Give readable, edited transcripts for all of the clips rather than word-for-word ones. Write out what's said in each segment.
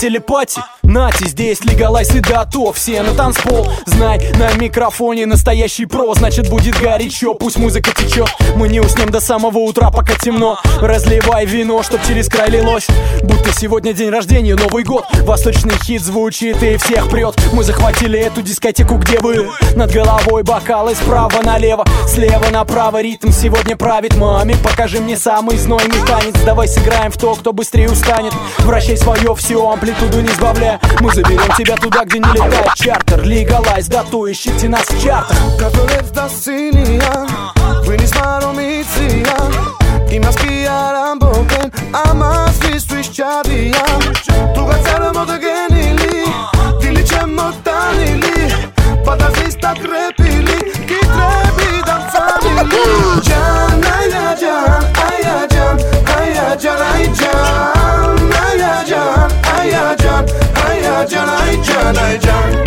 телепати. Нати, здесь легалайз и дато. Все на танцпол, знай, на микрофоне настоящий про. Значит будет горячо, пусть музыка течет. Мы не уснем до самого утра, пока темно. Разливай вино, чтоб через край лилось. Будто сегодня день рождения, Новый год. Восточный хит звучит и всех прет. Мы захватили эту дискотеку, где вы? Над головой бокалы справа налево, слева направо. Ритм сегодня правит. Маме, покажи мне самый знойный танец. Давай сыграем в то, кто быстрее устанет. Вращай свое все, амплитуду не сбавляя. Мы заберем тебя туда, где не летает чартер. Легалайз, дату, ищите нас в чартах. Кафелет da sinia, veni smaromizia. I maschi aramboken, amas vistu isciavia. Tu gazzaro modo genili, dilice mortanili. Fantazista crepili, chi trebi danzanili. Can, aya can, aya can, aya can, ay can. Aya can, aya can, aya can, ay can, ay can.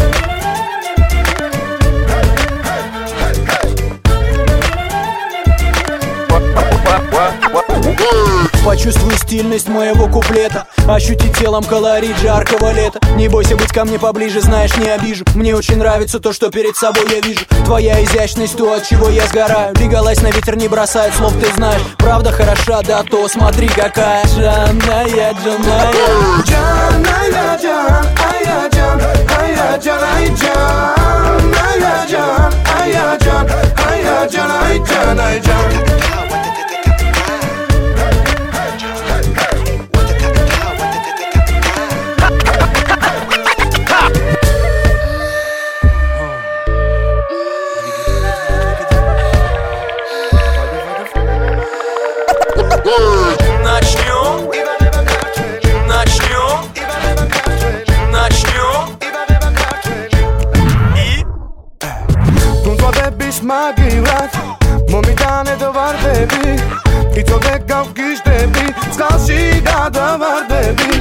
Почувствуй стильность моего куплета, ощути телом колорит жаркого лета. Не бойся быть ко мне поближе, знаешь, не обижу. Мне очень нравится то, что перед собой я вижу. Твоя изящность, то, от чего я сгораю. Легалайз на ветер не бросает слов, ты знаешь. Правда хороша, да то смотри какая. Джаная, Джаная. Джаная, Джан, ая, Джан, ая, Джан, ай, Джан. Ая, Джан, ая, Джан, ая, Джан, ай, Джан, ай, Джан. Начнем и Tu to debiš magi vrat, mo mi dane do vardebi. I to deka u kish debi, skashi ga da vardebi.